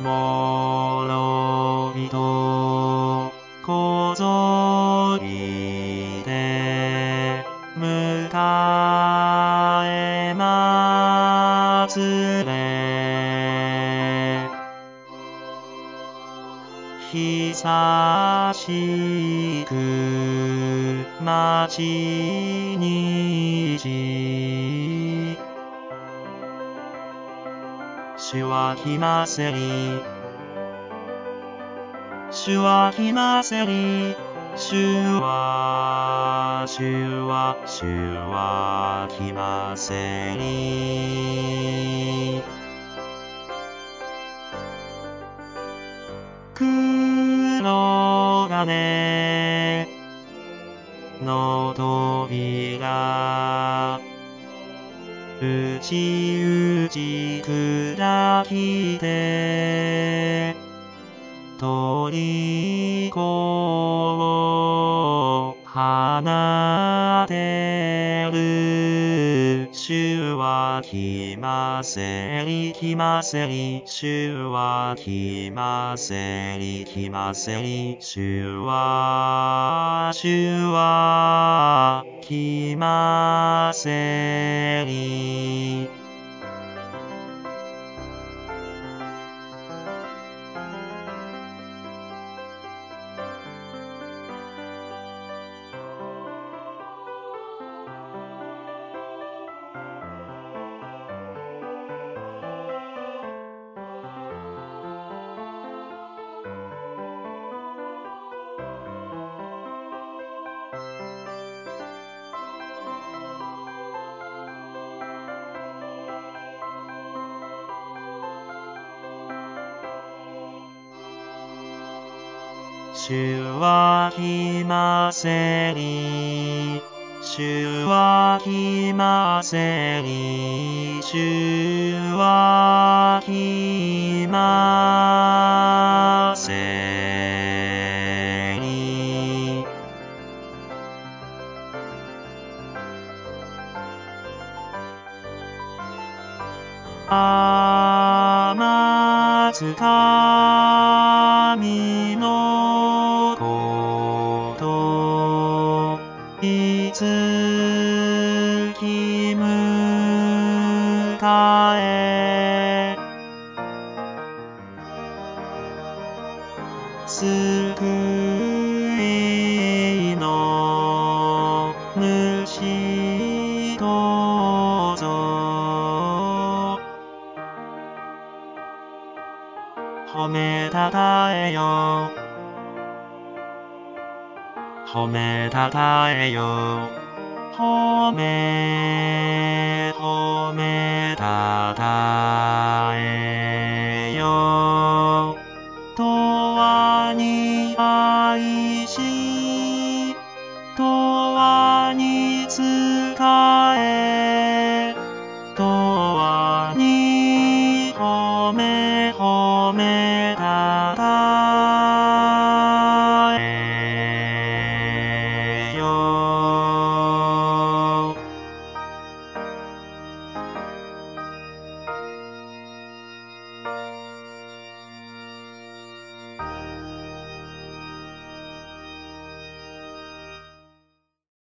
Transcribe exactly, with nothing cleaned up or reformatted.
もろびとこぞりで迎えまつれ久しく待ちにし主は来ませり主は来ませり主は主は主は来ませり黒金の扉うちうち砕きて鳥子を放てる主は来ませり来ませり主は来ませり来ませり主は主は来ませり主は来ませり主は来ませり主は来ませり天津神のこといつき迎え救いの主どうぞ褒めたたえよ褒めたたえよ褒め褒めたたえ